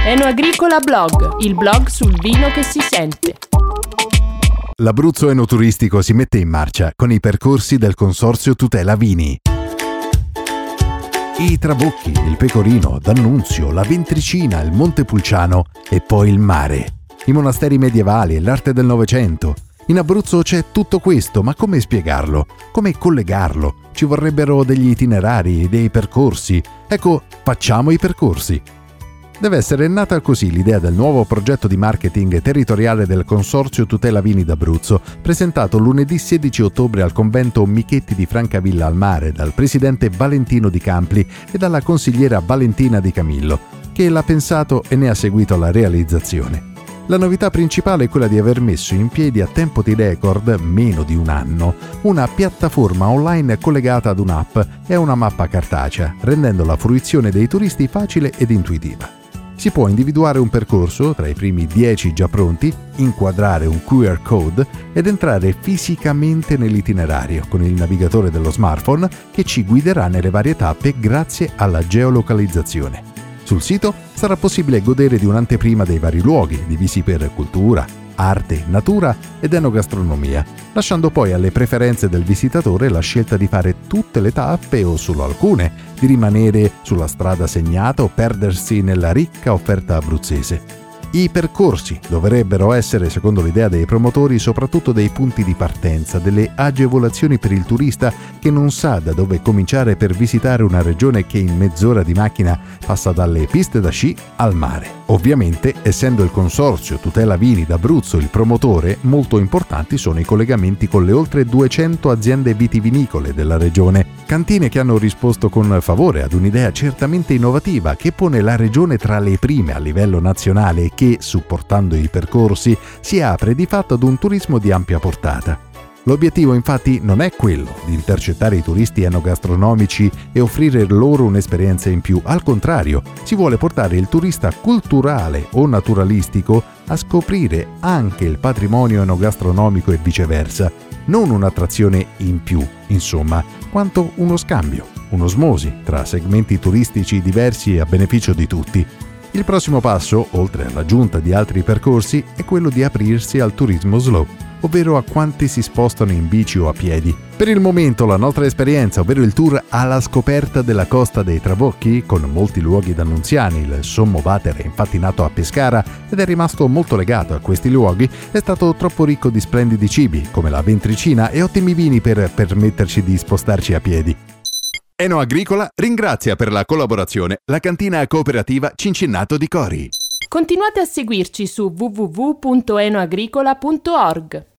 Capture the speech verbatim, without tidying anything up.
Enoagricola Blog, il blog sul vino che si sente. L'Abruzzo Enoturistico si mette in marcia con i percorsi del Consorzio Tutela Vini. I Trabocchi, il Pecorino, D'Annunzio, la Ventricina, il Montepulciano e poi il mare. I monasteri medievali e l'arte del Novecento. In Abruzzo c'è tutto questo, ma come spiegarlo? Come collegarlo? Ci vorrebbero degli itinerari, dei percorsi. Ecco, facciamo i percorsi. Deve essere nata così l'idea del nuovo progetto di marketing territoriale del Consorzio Tutela Vini d'Abruzzo, presentato lunedì sedici ottobre al convento Michetti di Francavilla al Mare dal presidente Valentino Di Campli e dalla consigliera Valentina Di Camillo, che l'ha pensato e ne ha seguito la realizzazione. La novità principale è quella di aver messo in piedi a tempo di record, meno di un anno, una piattaforma online collegata ad un'app e a una mappa cartacea, rendendo la fruizione dei turisti facile ed intuitiva. Si può individuare un percorso tra i primi dieci già pronti, inquadrare un Q R code ed entrare fisicamente nell'itinerario con il navigatore dello smartphone che ci guiderà nelle varie tappe grazie alla geolocalizzazione. Sul sito sarà possibile godere di un'anteprima dei vari luoghi, divisi per cultura, arte, natura ed enogastronomia, lasciando poi alle preferenze del visitatore la scelta di fare tutte le tappe o solo alcune, di rimanere sulla strada segnata o perdersi nella ricca offerta abruzzese. I percorsi dovrebbero essere, secondo l'idea dei promotori, soprattutto dei punti di partenza, delle agevolazioni per il turista che non sa da dove cominciare per visitare una regione che in mezz'ora di macchina passa dalle piste da sci al mare. Ovviamente, essendo il Consorzio Tutela Vini d'Abruzzo il promotore, molto importanti sono i collegamenti con le oltre duecento aziende vitivinicole della regione, cantine che hanno risposto con favore ad un'idea certamente innovativa che pone la regione tra le prime a livello nazionale e che, supportando i percorsi, si apre di fatto ad un turismo di ampia portata. L'obiettivo infatti non è quello di intercettare i turisti enogastronomici e offrire loro un'esperienza in più, al contrario, si vuole portare il turista culturale o naturalistico a scoprire anche il patrimonio enogastronomico e viceversa, non un'attrazione in più, insomma, quanto uno scambio, un'osmosi tra segmenti turistici diversi a beneficio di tutti. Il prossimo passo, oltre all'aggiunta di altri percorsi, è quello di aprirsi al turismo slow, ovvero a quanti si spostano in bici o a piedi. Per il momento la nostra esperienza, ovvero il tour alla scoperta della costa dei Trabocchi, con molti luoghi d'annunziani, il Sommo Vater è infatti nato a Pescara ed è rimasto molto legato a questi luoghi, è stato troppo ricco di splendidi cibi, come la Ventricina, e ottimi vini per permetterci di spostarci a piedi. Enoagricola ringrazia per la collaborazione la cantina cooperativa Cincinnato di Cori. Continuate a seguirci su w w w punto enoagricola punto org.